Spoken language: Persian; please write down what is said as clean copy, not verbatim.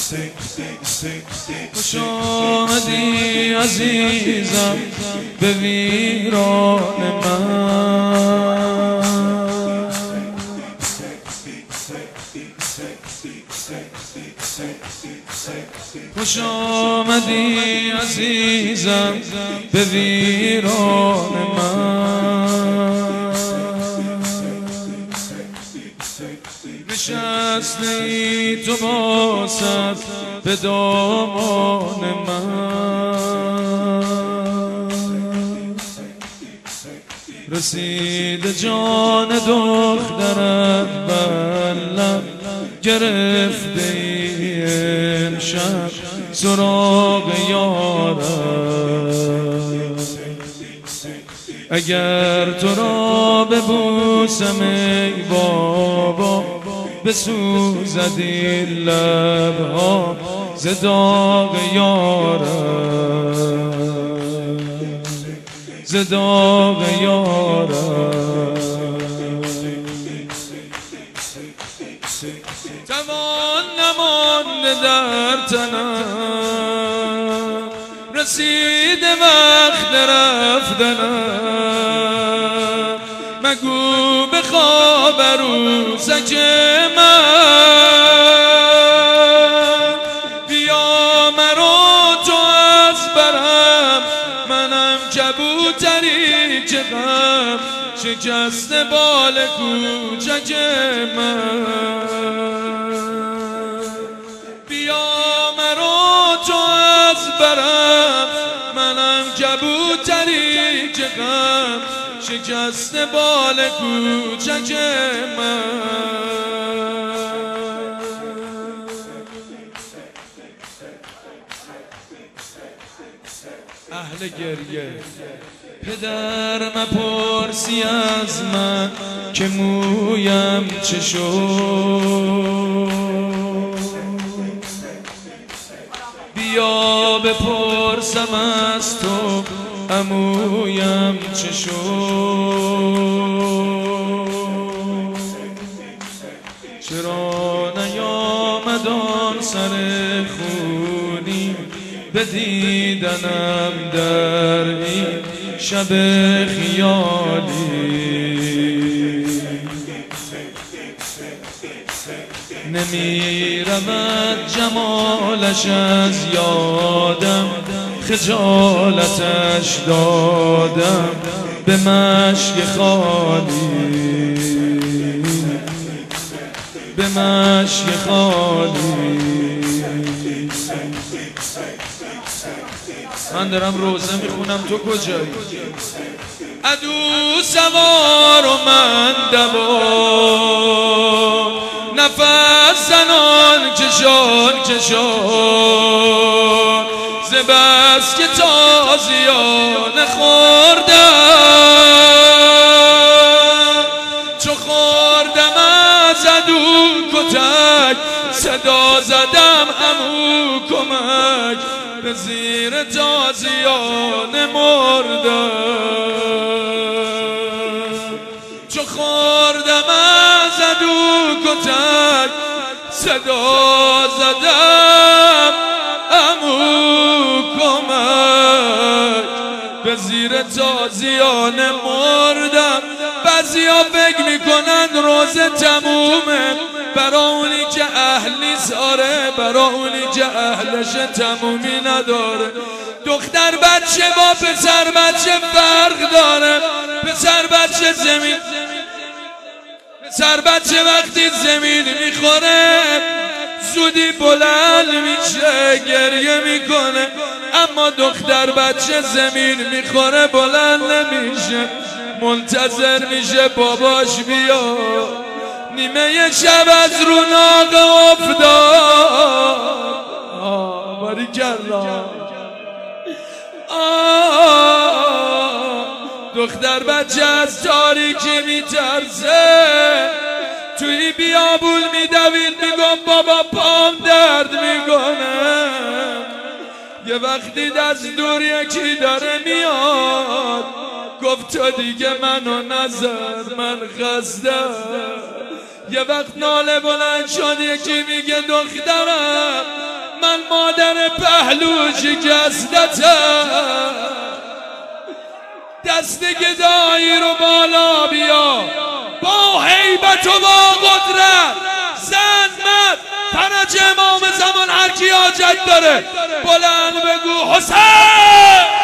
خوش آمدی عزیزم به ویران من، خوش آمدی عزیزم به ویران من، نشستی تو با سر به دامان من، رسید جان دخترت بر لب، گرفته ای امشب سراغ یارت، اگر تو را ببوسم ای بابا بسوزد این لبها ز داغ یارت، ز داغ یارت. توان نمانده در تنم، رسیده وقت رفتنم، مگو به خواب عروسک من، بیا مرا تو از برم، منم کبوتری که غم شکسته بال کوچک من، بیا مرا تو از برم، منم کبوتری که غم شکسته بال کوچک من. اهل گریه پدر مپرسی از من که مویم چه شد، بیا بپرسم از تو عمویم چه شد، چرا نیامد آن سر خونی به دیدنم در این شب خیالی، نمیرود جمالش از یادم، خجالتش دادم به مشک خالی، به مشک خالی. من دارم روزه میخونم، تو کجایی؟ عدو سوار و من دوار، نفس زنان کشان کشان، ز بس که تازیانه خوردم، چو خوردم از عدو کتک، صدا زدم عمو کمک، به زیر تازیانه مردم، چو خوردم از عدو کتک، صدا زدم عمو کمک، به زیر تازیانه مردم. بعضیا فکر میکنن روزه تمومه، برا اونی که اهلی ساره، برا اونی که اهلش تمومی نداره. دختر بچه با پسر بچه فرق داره، پسر بچه زمین، پسر بچه وقتی زمین میخوره زودی بلند میشه گریه میکنه، اما دختر بچه زمین میخوره بلند نمیشه، منتظر میشه باباش بیا. نیمه شب از رو ناقه افتاد، باریکلا، دختر بچه از تاریکی میترسه، توی بیابون میدوید میگم بابا پام درد میکنه. یه وقتی از دور یکی داره میاد، گفت تو دیگه منو نزد من خستم. یه وقت ناله بلند شد، یکی میگه دخترم مادر پهلو شکستته دست گدایی رو بالا بیا با هیبت و با قدرت زن مرد فرج امام زمان هر کی حاجت داره بلند بگو حسین